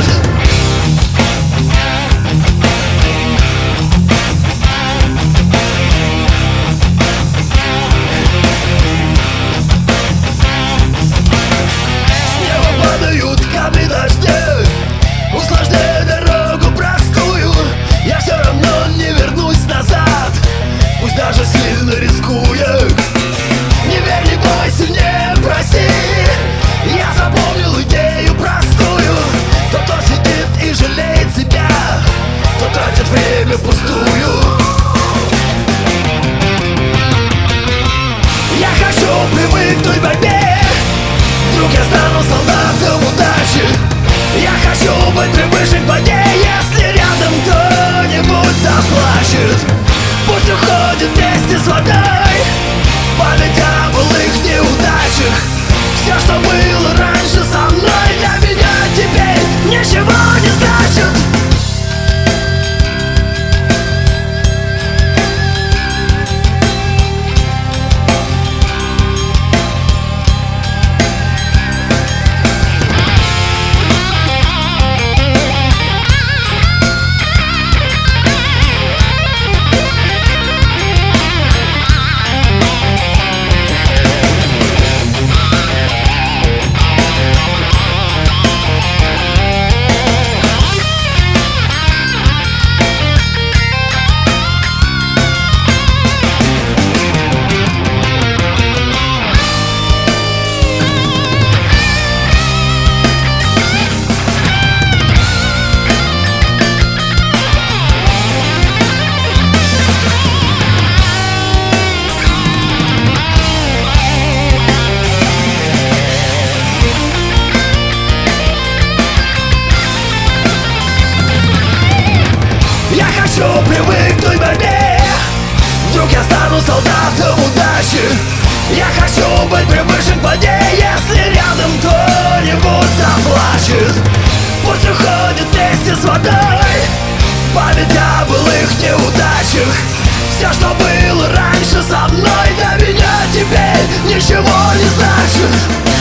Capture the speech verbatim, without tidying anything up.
Даже сильно рискуя. Не верь, не бойся, не проси. Я запомнил идею простую: тот, кто сидит и жалеет себя, тот тратит время пустую. Я хочу привыкнуть к борьбе, вдруг я стану солдатом удачи. Я хочу быть превыше к воде, если рядом кто-нибудь заплачет. Пусть уходит вместе с водой память о былых неудачах. Все, что было раньше со мной, для меня теперь ничего не значит. Хочу привыкнуть к борьбе, вдруг я стану солдатом удачи. Я хочу быть превыше к воде, если рядом кто-нибудь заплачет. Пусть уходит вместе с водой память о былых неудачах. Все, что было раньше со мной, для меня теперь ничего не значит.